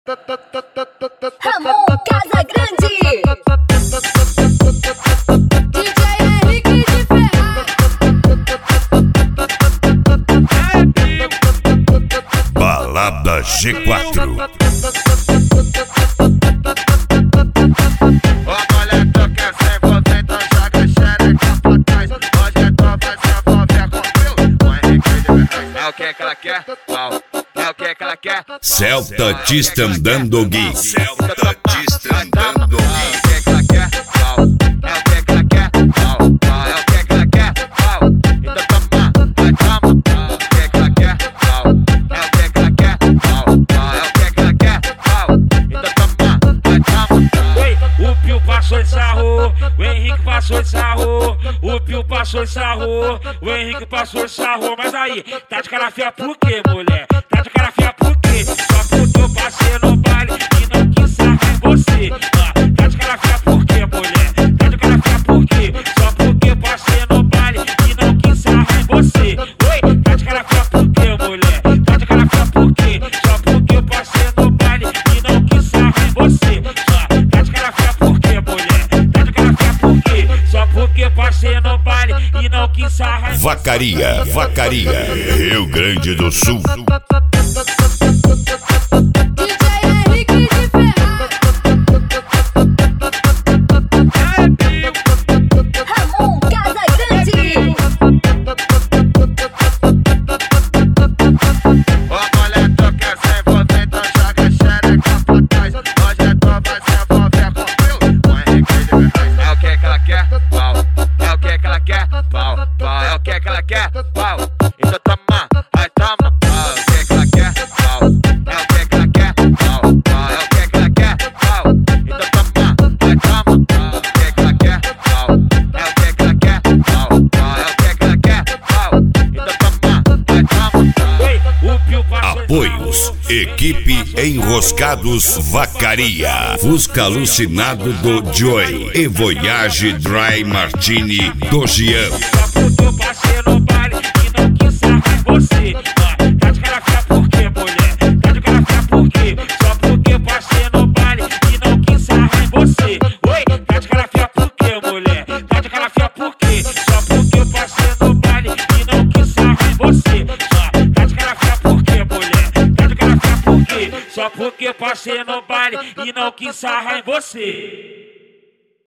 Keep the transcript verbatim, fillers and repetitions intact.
Ramon Casagrande, D J Henrique de Ferraz, Balada G quatro. Celta Distandando Gui. Celta Distandando Gui. O Pio passou de sarro, o Henrique passou de sarro. O Pio passou de sarro, o Henrique passou de sarro. Mas aí, tá de cara feia por quê, mulher? Tá de cara feia por quê? Só porque eu passei no baile e não quis sarrar em você. Ah, tá de cara feia por quê, mulher? Tá de cara feia por quê? Só porque eu passei no baile e não quis sarrar em você. Oi, tá de cara feia por quê, mulher? Tá de cara feia por quê? Só porque eu passei no baile e não quis sarrar em você. Ah, tá de cara feia por quê, mulher? Tá de cara feia por quê? Só porque eu passei no baile e não quis sarrar em você. Vacaria, Vacaria, Rio Grande do Sul. D J Henrique de Ferraz, Ramon Casagrande, Apoios, equipe Enroscados Vacaria, Fusca Alucinado do Joy e Voyage Dry Martini do Jean. Só porque eu passei no baile e não quis sarrar em você. Ah, tá de cara feia por quê, mulher? Tá de cara feia por quê? Só porque eu passei no baile e não quis sarrar em você. Oi, tá de cara feia por quê, mulher? Tá de cara feia por quê? Só porque eu passei no baile e não quis sarrar em você. Ah, tá de cara feia por quê, mulher? Tá de cara feia por quê? Só porque eu passei no baile e não quis sarrar em você.